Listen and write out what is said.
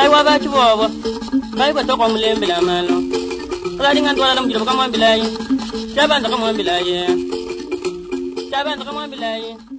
Bilai wa ba chibobo. Kai ko to ko mulembe la mano. Ala dinga ndo ala mjiro kama bilai. Chaba ndo kama bilai. Chaba ndo kama bilai.